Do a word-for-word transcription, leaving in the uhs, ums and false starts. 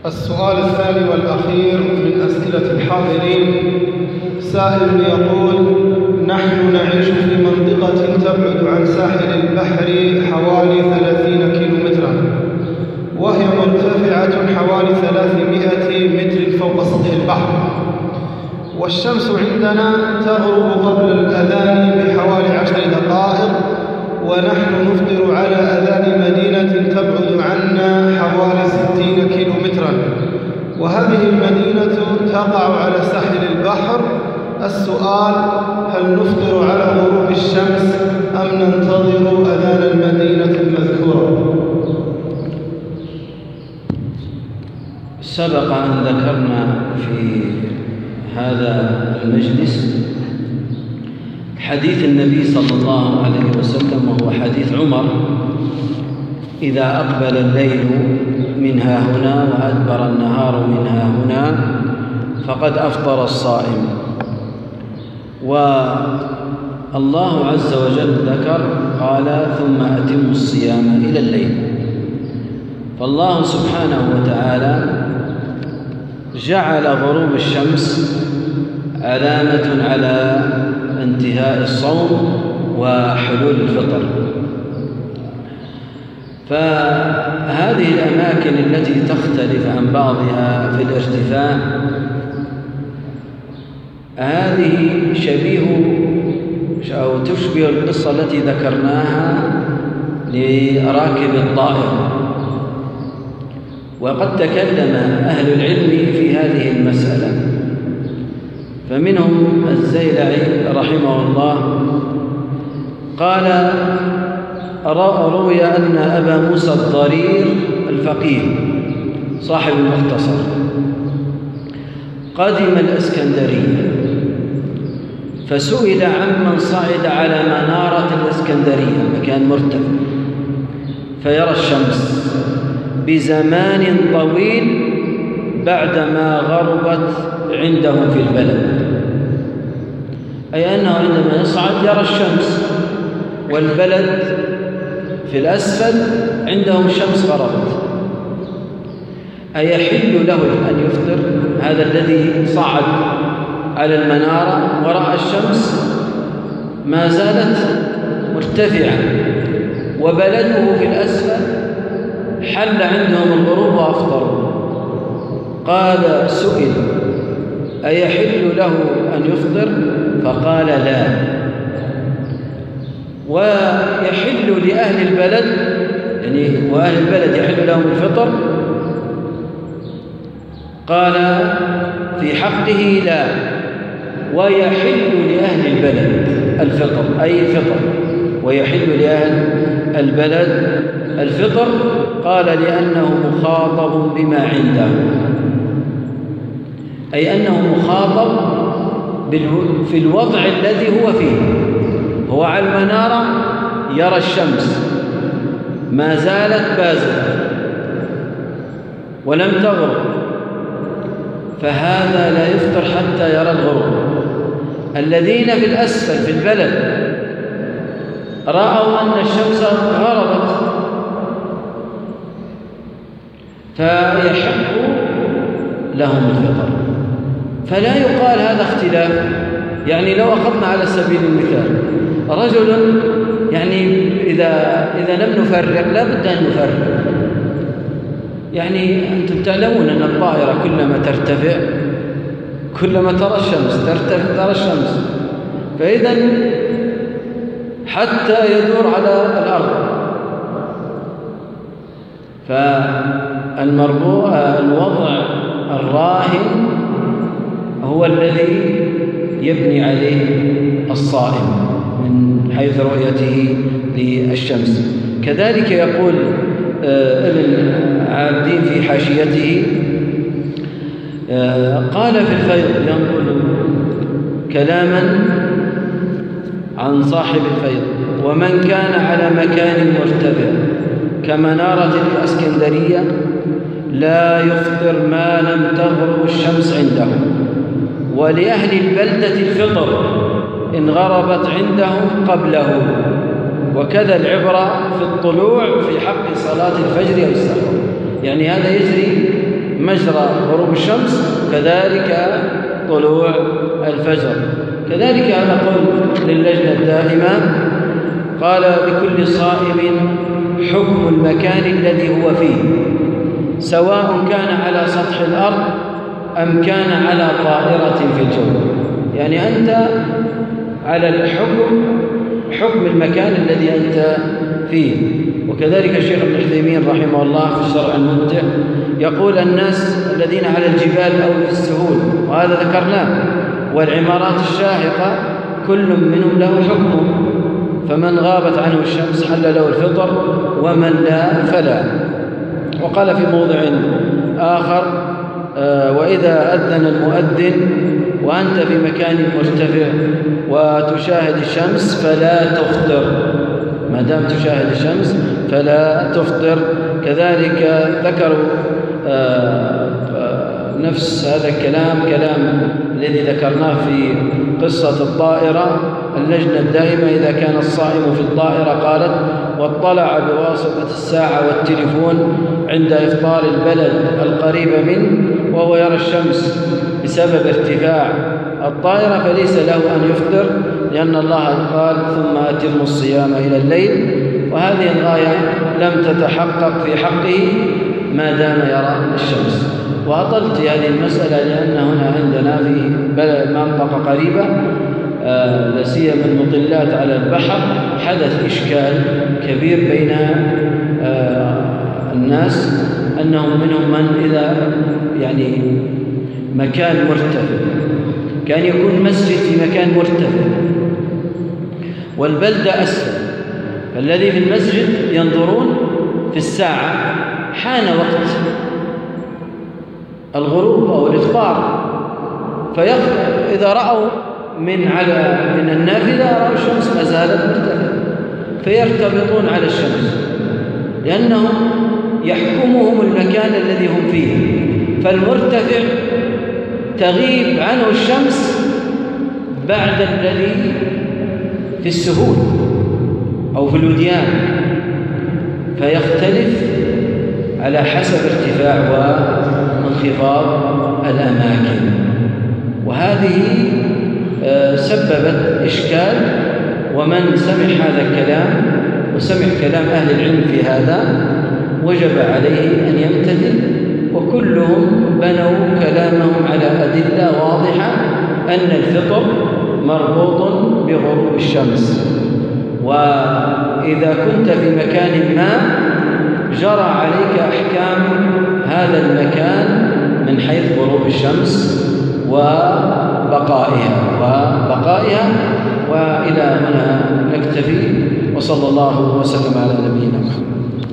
السؤال الثاني والأخير من أسئلة الحاضرين، سائل يقول: نحن نعيش في منطقة تبعد عن ساحل البحر حوالي ثلاثين كيلومترا، وهي مرتفعة حوالي ثلاثمائة متر فوق سطح البحر، والشمس عندنا تغرب قبل الأذان بحوالي عشر دقائق، ونحن نفطر على أذان مدينة تبعد عنا حوالي ستين كيلومترا، وهذه المدينة تقع على ساحل البحر. السؤال: هل نفطر على غروب الشمس أم ننتظر أذان المدينة المذكورة؟ سبق أن ذكرنا في هذا المجلس حديث النبي صلى الله عليه وسلم، وهو حديث عمر: إذا أقبل الليل من ها هنا وأدبر النهار من ها هنا فقد أفطر الصائم. والله عز وجل ذكر قال: ثم أتموا الصيام إلى الليل. فالله سبحانه وتعالى جعل غروب الشمس علامة على انتهاء الصوم وحلول الفطر. فهذه الأماكن التي تختلف عن بعضها في الارتفاع هذه شبيه أو تشبه القصة التي ذكرناها لراكب الطائرة، وقد تكلم أهل العلم في هذه المسألة، فمنهم الزيلعي رحمه الله قال: روي أن أبا موسى الضرير الفقيه صاحب المختصر قدم الإسكندرية، فسئل عمن صعد على منارة الإسكندرية، مكان مرتفع، فيرى الشمس بزمان طويل بعدما غربت عندهم في البلد، أي أنه عندما يصعد يرى الشمس والبلد في الأسفل عندهم الشمس غربت. أيحل له أن يفطر هذا الذي صعد على المنارة ورأى الشمس ما زالت مرتفعة وبلده في الأسفل، حل عندهم الغروب وأفطروا؟ قال: سئل: أيحل له أن يفطر؟ فقال: لا. ويحل لأهل البلد، يعني وأهل البلد يحل لهم الفطر؟ قال: في حقه لا. ويحل لأهل البلد الفطر، أي الفطر، ويحل لأهل البلد الفطر. قال: لأنه مخاطب بما عنده، أي أنه مخاطب في الوضع الذي هو فيه. هو على المنارة يرى الشمس ما زالت بازغة ولم تغرب، فهذا لا يفطر حتى يرى الغروب. الذين في الأسفل في البلد رأوا أن الشمس غربت، فيحق لهم الفطر. فلا يقال هذا اختلاف. يعني لو أخذنا على سبيل المثال رجل، يعني إذا إذا لم نفرق لا بد أن نفرق. يعني أنتم تعلمون أن الطائرة كلما ترتفع كلما ترى الشمس، ترتفع ترى الشمس، فإذا حتى يدور على الأرض. فالمربوع الوضع الراهن هو الذي يبني عليه الصائم من حيث رؤيته للشمس. كذلك يقول ابن عابدين في حاشيته، قال في الفيض، ينقل كلاما عن صاحب الفيض: ومن كان على مكان مرتفع كمنارة الإسكندرية لا يفطر ما لم تغرب الشمس عنده، ولأهل البلدة الفطر إن غربت عندهم قبله، وكذا العبرة في الطلوع في حق صلاة الفجر أو السحر. يعني هذا يجري مجرى غروب الشمس كذلك طلوع الفجر. كذلك هذا قول للجنة الدائمة، قال لكل صائم حكم المكان الذي هو فيه سواء كان على سطح الأرض أم كان على طائرة في الجو. يعني أنت على الحكم حكم المكان الذي أنت فيه. وكذلك الشيخ ابن عثيمين رحمه الله في الشرع الممتع يقول الناس الذين على الجبال أو في السهول، وهذا ذكرناه، والعمارات الشاهقة كل منهم له حكمه، فمن غابت عنه الشمس حل له الفطر ومن لا فلا. وقال في موضع آخر آه وإذا أذن المؤذن وأنت في مكان مرتفع وتشاهد الشمس فلا تفطر، ما دام تشاهد الشمس فلا تفطر. كذلك ذكروا آه آه نفس هذا الكلام كلام الذي ذكرناه في قصة الطائرة. اللجنة الدائمة إذا كان الصائم في الطائرة قالت واطلع بواسطة الساعة والتليفون عند إفطار البلد القريب منه وهو يرى الشمس بسبب ارتفاع الطائرة فليس له أن يفطر، لأن الله قال ثم أتموا الصيام إلى الليل، وهذه الغاية لم تتحقق في حقه ما دام يرى الشمس. وأطلت هذه المسألة لأن هنا عندنا في بلد منطقة قريبة لا سيما المطلات على البحر حدث إشكال كبير بين الناس، أنهم منهم من إذا يعني مكان مرتفع كان يكون مسجد في مكان مرتفع والبلدة أسفل، فالذي في المسجد ينظرون في الساعة حان وقت الغروب أو الإفطار، فإذا رأوا من على من النافذة رأوا الشمس ما زالت مرتفعة فيرتبطون على الشمس لأنهم يحكمهم المكان الذي هم فيه. فالمرتفع تغيب عنه الشمس بعد الذي في السهول أو في الوديان، فيختلف على حسب ارتفاع وانخفاض الأماكن. وهذه سببت إشكال، ومن سمع هذا الكلام وسمع كلام أهل العلم في هذا وجب عليه أن يمتثل، وكلهم بنوا كلامهم على أدلة واضحة أن الفطر مربوط بغروب الشمس، وإذا كنت في مكان ما جرى عليك أحكام هذا المكان من حيث غروب الشمس وبقائها وبقائها وإلى هنا نكتفي، وصلى الله وسلم على نبينا